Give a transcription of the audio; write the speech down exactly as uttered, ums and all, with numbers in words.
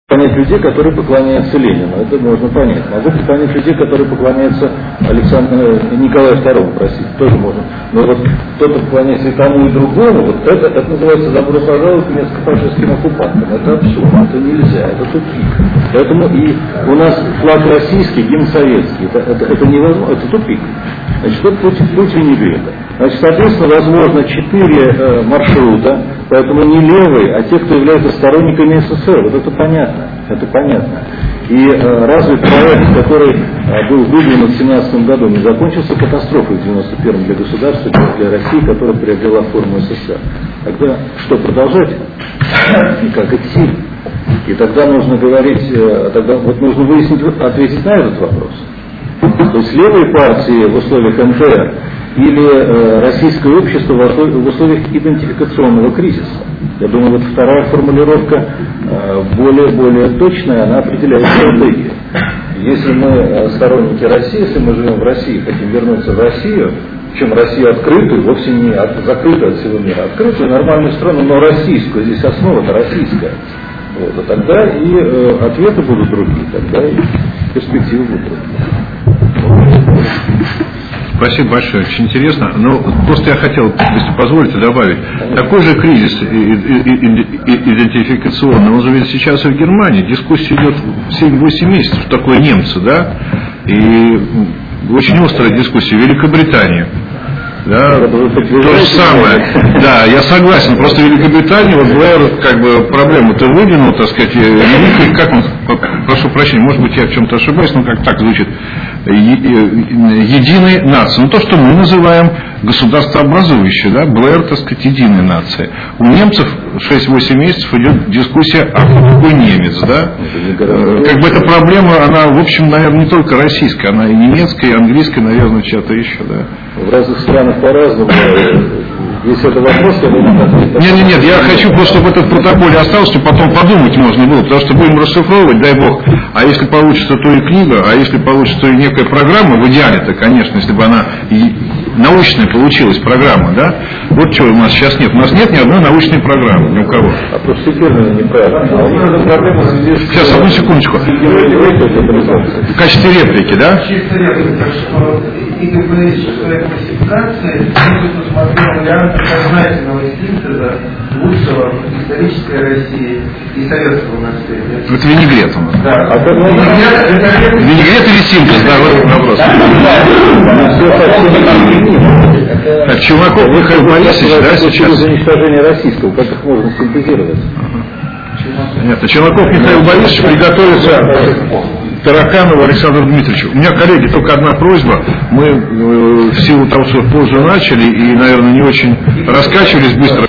понять людей, которые поклоняются Ленину, это можно понять. Могу понять людей, которые поклоняются Александру Николаю второму, простите, тоже можно. Но вот кто-то поклоняется и тому, и другому, вот это, это называется добро пожаловать к немецко-фашистским оккупантам. Это абсурд, это нельзя, это тупик. Поэтому и у нас флаг российский, гимн советский, это, это, это невозможно, это тупик. Значит, это путь, путь винегрета. Значит, соответственно, возможно четыре э, маршрута, поэтому не левые, а те, кто являются сторонниками СССР. Вот это понятно, это понятно. И э, разве проект, который э, был выдвинут в две тысячи семнадцатом году, не закончился катастрофой в девяносто первом для государства, для России, которая приобрела форму СССР? Тогда что, продолжать? И как идти? И тогда нужно говорить, э, тогда вот нужно выяснить, ответить на этот вопрос. То есть левые партии в условиях эн тэ эр или э, российское общество в условиях идентификационного кризиса. Я думаю, вот вторая формулировка э, более, более точная, она определяет стратегию. Если мы сторонники России, если мы живем в России, хотим вернуться в Россию, причем Россию открытую, вовсе не от, закрытую от всего мира, открытую, нормальную страну, но российскую, здесь основа-то российская. Вот, а тогда и э, ответы будут другие, тогда и перспективы будут другие. Спасибо большое, очень интересно. Но просто я хотел, если позволите, добавить. Такой же кризис идентификационный, он же ведь сейчас и в Германии. Дискуссия идет семь-восемь месяцев, такое немцы, да? И очень острая дискуссия в Великобритании. Да, то же самое. Да, я согласен. Просто Великобритания, вот Блэр как бы проблему-то выдвинул, так сказать, великий, как он, прошу прощения, может быть, я в чем-то ошибаюсь, но как так звучит, единой нации. Ну, то, что мы называем государствообразующей, да, Блэр, так сказать, единой нации. У немцев шесть-восемь месяцев идет дискуссия, а кто такой немец, да? Как бы эта проблема, она, в общем, наверное, не только российская, она и немецкая, и английская, наверное, чья-то еще, да. В разных странах по-разному. Если это вопрос, то мы... Нет, нет, нет, я хочу просто, чтобы это в протоколе осталось, чтобы потом подумать можно было, потому что будем расшифровывать, дай бог. А если получится, то и книга, а если получится, то и некая программа, в идеале-то, конечно, если бы она и научная получилась программа, да? Вот что у нас сейчас нет. У нас нет ни одной научной программы, ни у кого. А просто термины неправильно. Сейчас, одну секундочку. В качестве реплики, да? В качестве реплики. И ГПС-шестая классификация посмотрел варианты сознательного синтеза лучшего исторической России и советского наследия. Это винегрет у нас. Да. А это винегрет, винегрет или синтез, да, вот этот вопрос. Так, Челноков Михаил Борисович, да, сейчас. Через уничтожение российского, как их можно синтезировать? Нет, а Челноков Михаил Борисович приготовится Тараканову Александру Дмитриевичу. У меня, коллеги, только одна просьба. Мы э, в силу того, что позже начали и, наверное, не очень раскачивались быстро.